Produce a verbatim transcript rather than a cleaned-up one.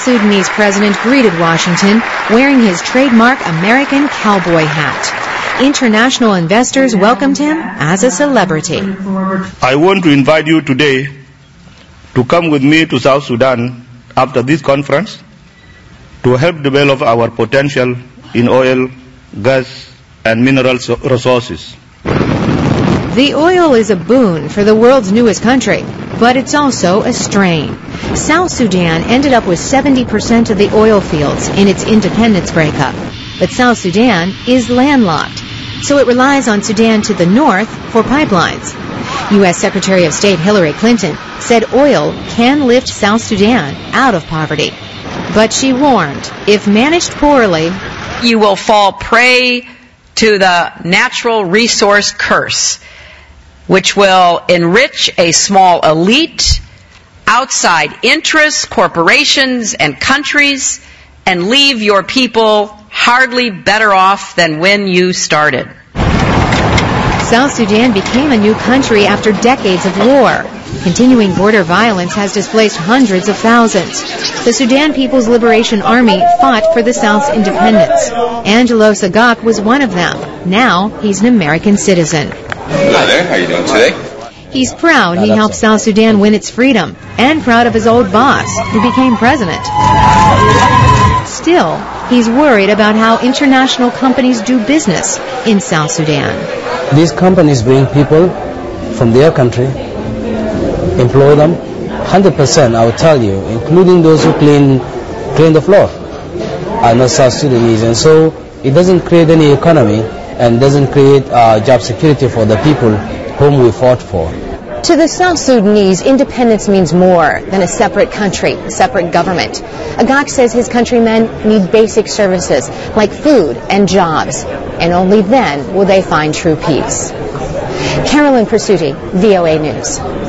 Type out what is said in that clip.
Sudanese president greeted Washington wearing his trademark American cowboy hat. International investors welcomed him as a celebrity. I want to invite you today to come with me to South Sudan after this conference to help develop our potential in oil, gas, and mineral resources. The oil is a boon for the world's newest country, but it's also a strain. South Sudan ended up with seventy percent of the oil fields in its independence breakup. But South Sudan is landlocked, so it relies on Sudan to the north for pipelines. U S Secretary of State Hillary Clinton said oil can lift South Sudan out of poverty. But she warned, if managed poorly, you will fall prey to the natural resource curse, which will enrich a small elite, outside interests, corporations, and countries, and leave your people hardly better off than when you started. South Sudan became a new country after decades of war. Continuing border violence has displaced hundreds of thousands. The Sudan People's Liberation Army fought for the South's independence. Angelo Sagak was one of them. Now he's an American citizen. Hello there, how are you doing today? He's proud he helped South Sudan win its freedom, and proud of his old boss, who became president. Still, he's worried about how international companies do business in South Sudan. These companies bring people from their country, employ them, one hundred percent, I will tell you, including those who clean, clean the floor, are not South Sudanese. And so it doesn't create any economy and doesn't create uh, job security for the people whom we fought for. To the South Sudanese, independence means more than a separate country, a separate government. Agak says his countrymen need basic services like food and jobs, and only then will they find true peace. Carolyn Pursuti, V O A News.